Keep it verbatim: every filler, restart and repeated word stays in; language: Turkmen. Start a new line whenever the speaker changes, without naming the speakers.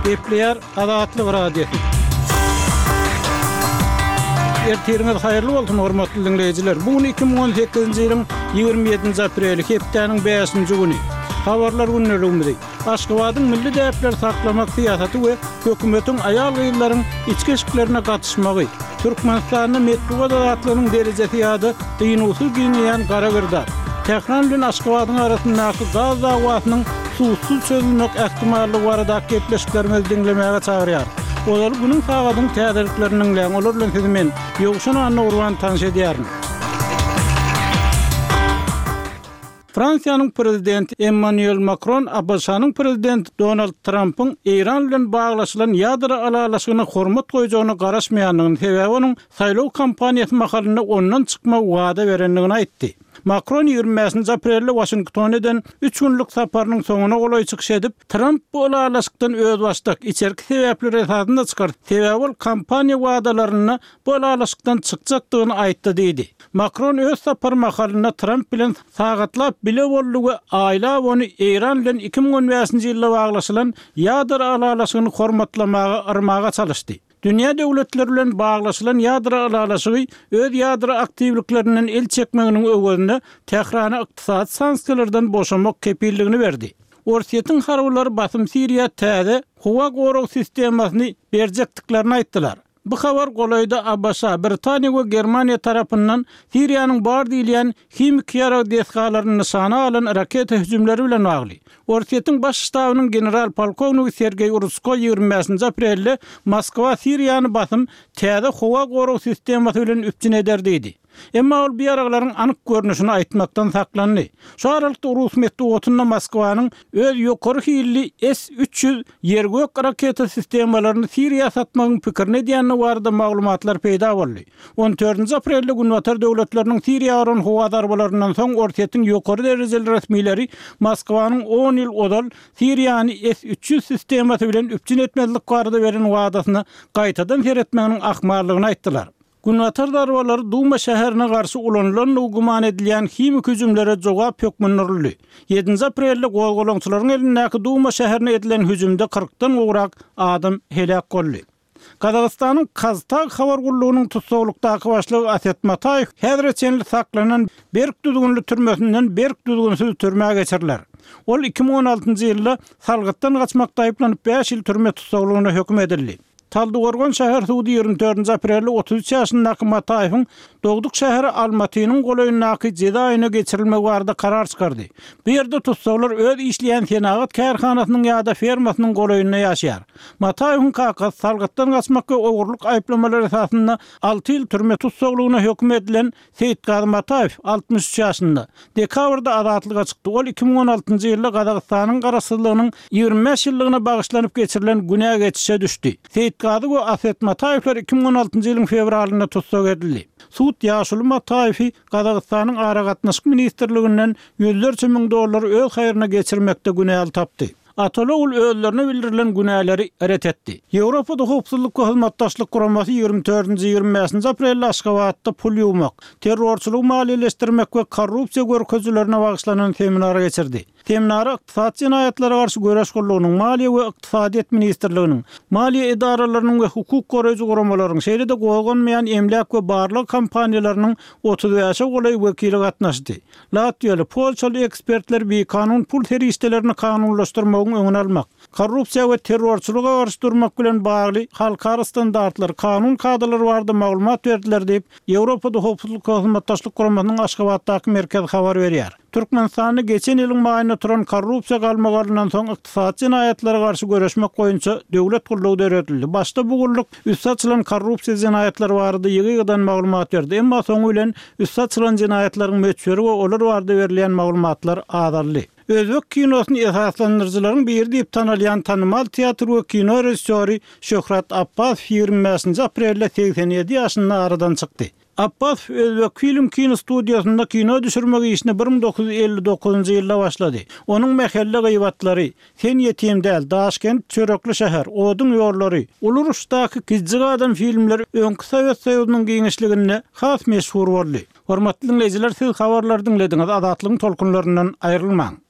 Gepleyer Adatlyk radio. Ertirňiz haýyrly bolsun hormatly dinleýijiler. Bugun iki ming on sekizinji ýylyň ýigirme ýedinji apreli hepdeniň beşinji güni. Habarlar günneliginde Aşgabatyň milli däpler saklamak syýasaty we hökümetiň aýal gyýylaryň içki işlerine gatnaşmagy, Türkmenistanyň metruwa adatlarynyň derejesi ýa-da gynusy gynýan gara gırdar. Tehran bilen Aşgabatyň arasyndaky gaz awasynyň susuz çözülmek ähtimallygy barada gepleşiklerimizi dinlemäge çagyrýar. Olar bunun sagadyň täzirlikleriniň bilen olar bilen sizmen ýogşan anna urwan tanış edýärin. Fransiýanyň prezidenti Emmanuel Macron, Abşanyň prezidenti Donald Trump'yň Iran bilen baglaşylan ýadra alalaşygyna hormat goýjagyna garaşmaýanlygyny sebäbi onuň saýlaw kampaniýasy mahalynda ondan çykma wada berenligini aýtdy. Macron ýigirme beşinji aprelde Washington'dan üç günlük saparynyň soňuna golaý çykyş edip, Trump bu alalaşykdan öz başlyk içerki sebäpler esasynda çykar. Sebäbi kampaniýa wadalaryny bu alalaşykdan çykjakdygyny aýtdy diýdi. Macron öz sapar mahalynda Trump bilen sagatlap bile boldugy aýla ony Iran bilen iki ming on beşinji ýylda baglaşylan ýadra alalaşygyny hormatlamaga armaga çalışdy. Dünya döwletleri bilen baglaşylan ýadra alalaşygy öz ýadra aktivliklerinden el çekmeginiň öwründe Tehrana ykdysady sanksiýalardan boşamak kepilligini berdi. Orsiýetiň harwlary basym Siriýa täze howa gorug sistemasyny berjekdiklerini aýtdylar. Bu habar golayda Abşa, Britaniýa we Germaniýa tarapyndan Siriýanyň bar diýilen himik ýarag deskalaryny nişana alan raketa hüjümleri bilen bagly. Orsiýetiň baş ştabynyň general polkowniki Sergey Urutsko ýigirme beşinji aprelde Moskwa Siriýany basym täze howa gorug sistemasy bilen üpçün eder diýdi. Emma ol bir aralaryň anyk görnüşini aýtmakdan saklandy. Şu aralykda Rus metruwatynda Moskwanyň öz ýokary hilli S üç ýüz ýergök raketa sistemalaryny Siriýa satmagyň pikirini diýende barada maglumatlar peýda boldy. on dördünji aprelde Günwatar döwletleriniň Siriýa aran howa darbalaryndan soň orsiýetiň ýokary derejeli resmiýleri Moskwanyň on ýyl odal Siriýany S üç ýüz sistemasy bilen üpçün etmezlik barada beren wadasyny gaýtadan seretmeginiň ahmarlygyny aýtdylar. Günwatar darbalary Duma şäherine garşy ulanylan guman edilýän himik hüjümlere jogap hökmünürli. ýedinji aprelde gowgolaňçylaryň elindäki Duma şäherine edilen hüjümde kırkdan gowrak adam helak boldy. Kazakstanyň Kaztag habar gullugynyň tutsaglykdaky başlygy Aset Mataýew häzir çenli saklanan Berk düzgünli türmesinden Berk düzgünsiz türmäge geçiriler. Ol iki ming on altyncı ýylda salgytdan gaçmakda aýplanyp beş ýyl türme tutsaglygyna hökm edildi. Taldygargan şäher suwdy ýigirme dördünji aprelde otuz üç ýaşyndaky Mataýewiň Dogduk şäheri Almatynyň golaýyndaky jeda aýyna geçirilmek barada karar çykardy. Bu ýerde tutsaglar öz işleýän senagat kärhanasynyň ýa-da fermasynyň golaýyna ýaşaýar. Mataýewiň kakasy salgytdan gaçmakka ogurluk aýplamalary esasynda alty ýyl türme tutsaglygyna hökm edilen Seyitgazy Mataýew altmış üç ýaşynda dekabrda azatlyga çykdy. Ol iki ming on altyncı ýylda Kazakstanyň garaşsyzlygynyň ýigirme beş ýyllygyna bagışlanyp geçirilen günä geçişe düşdi. Seyitgazy we Aset Mataýewler iki ming on altyncı ýylyň fevralynda tutsag edildi. Suud Ýaşuly Mataýewi Kazakstanyň ara gatnaşyk ministrliginden ýüzlerçe miň dollar öz haýyryna geçirmekde günäl tapdy. Atologul özlerine bildirilen günahları ret etdi. Ýewropada howpsuzlyk we hyzmatdaşlyk guramasy ýigirme dördünji ýigirme beşinji aprelde Aşgabatda pul ýuwmak, terrorçylygy maliýeleşdirmek we korrupsiýa görkezlerine bagışlanan seminar geçirdi. Seminara ykdysat jinayatlary garşy göreş gollugynyň Maliýe we Ykdysadiýet ministrliginiň, maliýe idaralarynyň we hukuk goraýjy guramalarynyň, şeýle-de goýulmaýan emlak we barlyk kompaniýalarynyň otuz beşe golaý wekili gatnaşdy. Latviýaly, Polşaly ekspertler bir kanun pul teristelerini kanunlaşdyrmagyň öňüni almak, korrupsiýa we terrorçylyga garşy durmak bilen bagly halkara standartlar, kanun kadrlary barada maglumat berdiler diýip Ýewropada howpsuzlyk we hyzmatdaşlyk guramasynyň Aşgabatdaky merkezi habar berýär. Türkmenistany geçen ýylyň maýyna turan korrupsiýa galmagaryndan soň ykdysat jinayatlary garşy göreşmek goýunça döwlet gullugy öretildi. Başda bu gulluk üst açylan korrupsiýa jinayatlary barada ýygydan maglumat berdi. Emma soň bilen üst açylan jinayatlaryň möçberi we olar barada berilýän maglumatlar azarly. Özbek kinosyny esaslandyrjylaryň biri diýip tanalýan tanymal teatr we kino rejissöri Şöhrat Abbas ýigirme beşinji aprelde seksen ýedi ýaşynda aradan çykdy. Abbas Özbek film kino studiýasynda kino düşürmek işini bir ming dokuz yüz elli dokuzunji ýylda başlady. Onuň mehelle gyýbatlary, Sen ýetim däl, Daşkent, Çörekli şäher, Oduň ýollary, Uluruşdaky Gizjik adam filmleri öňkü Sowet Soýuzynyň giňişliginde has meşhur boldy. Hormatly dinleýijiler, siz habarlary dinlediňiz, Azatlygyň tolkunlaryndan aýrylmaň.